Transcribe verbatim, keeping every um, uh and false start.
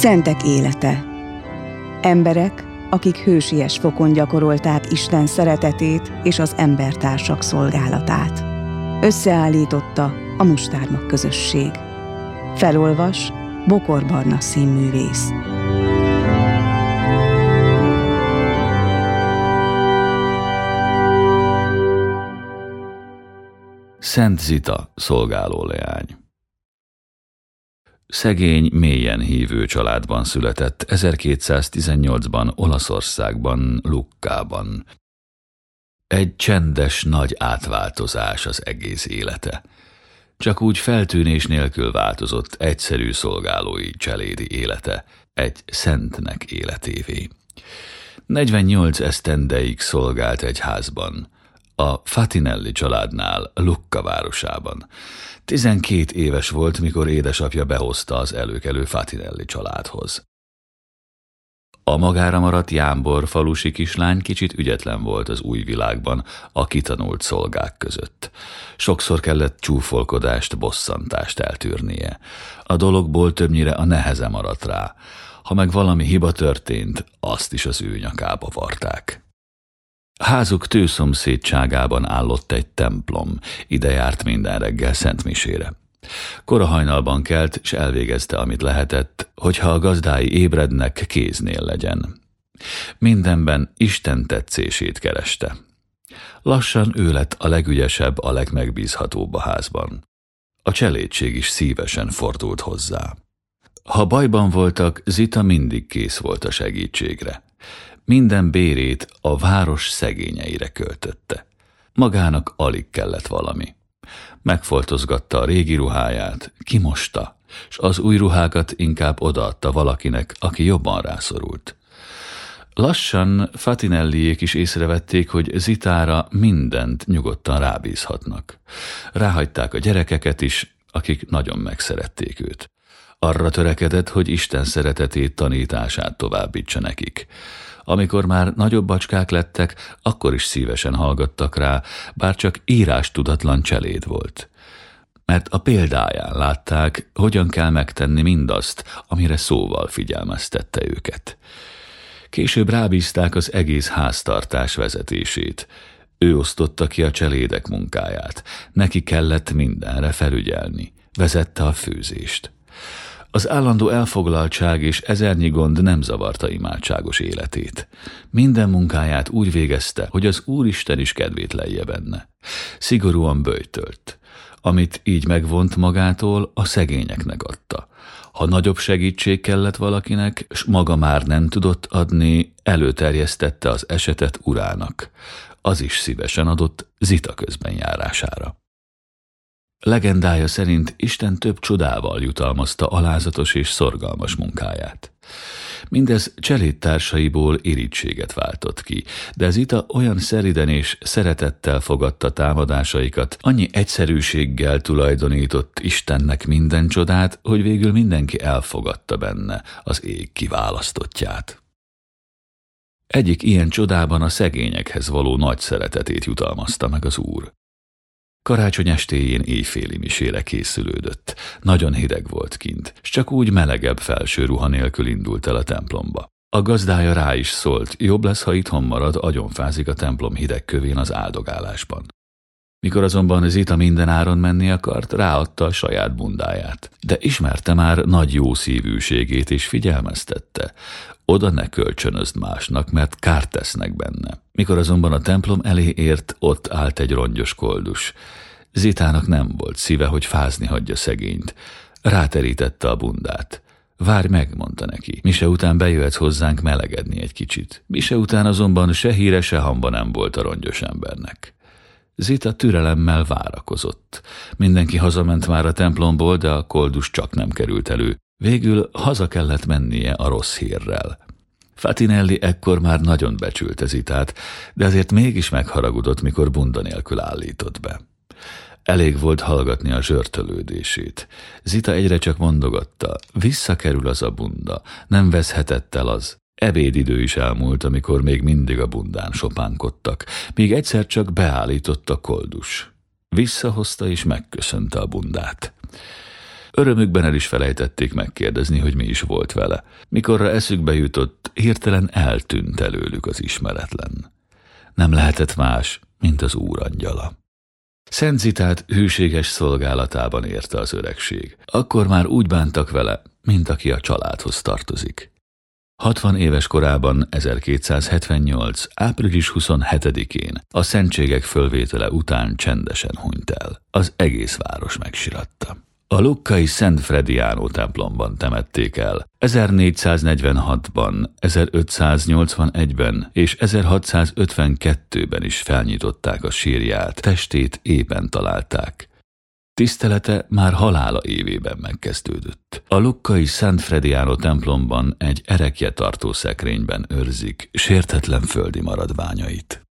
Szentek élete. Emberek, akik hősies fokon gyakorolták Isten szeretetét és az embertársak szolgálatát. Összeállította a Mustármag közösség. Felolvas Bokor Barna színművész. Szent Zita szolgálóleány. Szegény, mélyen hívő családban született ezerkétszáztizennyolcban Olaszországban, Luccában. Egy csendes, nagy átváltozás az egész élete. Csak úgy feltűnés nélkül változott egyszerű szolgálói cselédi élete egy szentnek életévé. negyvennyolc esztendeig szolgált egy házban, a Fatinelli családnál, Lucca városában. Tizenkét éves volt, mikor édesapja behozta az előkelő Fatinelli családhoz. A magára maradt jámbor falusi kislány kicsit ügyetlen volt az új világban a kitanult szolgák között. Sokszor kellett csúfolkodást, bosszantást eltűrnie. A dologból többnyire a neheze maradt rá. Ha meg valami hiba történt, azt is az ő nyakába varták. Házuk tőszomszédságában állott egy templom, ide járt minden reggel szentmisére. Kora hajnalban kelt, s elvégezte, amit lehetett, hogyha a gazdái ébrednek, kéznél legyen. Mindenben Isten tetszését kereste. Lassan ő lett a legügyesebb, a legmegbízhatóbb a házban. A cselédség is szívesen fordult hozzá. Ha bajban voltak, Zita mindig kész volt a segítségre. Minden bérét a város szegényeire költötte. Magának alig kellett valami. Megfoltozgatta a régi ruháját, kimosta, s az új ruhákat inkább odaadta valakinek, aki jobban rászorult. Lassan Fatinelliék is észrevették, hogy Zitára mindent nyugodtan rábízhatnak. Ráhagyták a gyerekeket is, akik nagyon megszerették őt. Arra törekedett, hogy Isten szeretetét, tanítását továbbítsa nekik. Amikor már nagyobb bacskák lettek, akkor is szívesen hallgattak rá, bár csak írástudatlan cseléd volt. Mert a példáján látták, hogyan kell megtenni mindazt, amire szóval figyelmeztette őket. Később rábízták az egész háztartás vezetését. Ő osztotta ki a cselédek munkáját, neki kellett mindenre felügyelni, vezette a főzést. Az állandó elfoglaltság és ezernyi gond nem zavarta imádságos életét. Minden munkáját úgy végezte, hogy az Úristen is kedvét lelje benne. Szigorúan böjtölt. Amit így megvont magától, a szegényeknek adta. Ha nagyobb segítség kellett valakinek, s maga már nem tudott adni, előterjesztette az esetet urának. Az is szívesen adott Zita közbenjárására. Legendája szerint Isten több csodával jutalmazta alázatos és szorgalmas munkáját. Mindez cselédtársaiból irítséget váltott ki, de Zita olyan szeriden és szeretettel fogadta támadásaikat, annyi egyszerűséggel tulajdonított Istennek minden csodát, hogy végül mindenki elfogadta benne az ég kiválasztottját. Egyik ilyen csodában a szegényekhez való nagy szeretetét jutalmazta meg az Úr. Karácsony estéjén éjféli misére készülődött. Nagyon hideg volt kint, s csak úgy melegebb felső ruha nélkül indult el a templomba. A gazdája rá is szólt, jobb lesz, ha itthon marad, agyonfázik a templom hideg kövén az áldogálásban. Mikor azonban Zita minden áron menni akart, ráadta a saját bundáját. De ismerte már nagy jószívűségét és figyelmeztette. Oda ne kölcsönözd másnak, mert kárt tesznek benne. Mikor azonban a templom elé ért, ott állt egy rongyos koldus. Zitának nem volt szíve, hogy fázni hagyja szegényt. Ráterítette a bundát. Várj meg, mondta neki. Mise után bejöhetsz hozzánk melegedni egy kicsit. Mise után azonban se híre, se hamba nem volt a rongyos embernek. Zita türelemmel várakozott. Mindenki hazament már a templomból, de a koldus csak nem került elő. Végül haza kellett mennie a rossz hírrel. Fatinelli ekkor már nagyon becsülte Zitát, de azért mégis megharagudott, mikor bunda nélkül állított be. Elég volt hallgatni a zsörtölődését. Zita egyre csak mondogatta, visszakerül az a bunda, nem veszhetett el az. Ebédidő is elmúlt, amikor még mindig a bundán sopánkodtak, míg egyszer csak beállított a koldus. Visszahozta és megköszönte a bundát. Örömükben el is felejtették megkérdezni, hogy mi is volt vele. Mikorra eszükbe jutott, hirtelen eltűnt előlük az ismeretlen. Nem lehetett más, mint az úrangyala. Szent Zitát hűséges szolgálatában érte az öregség. Akkor már úgy bántak vele, mint aki a családhoz tartozik. hatvan éves korában ezerkétszázhetvennyolc. április huszonhetedikén a szentségek fölvétele után csendesen hunyt el. Az egész város megsiratta. A luckai Szent Frediano templomban temették el. ezernégyszáznegyvenhatban, ezerötszáznyolcvanegyben és ezerhatszázötvenkettőben is felnyitották a sírját, testét ében találták. Tisztelete már halála évében megkezdődött. A luckai Szent Frediano templomban egy erekje tartó szekrényben őrzik sértetlen földi maradványait.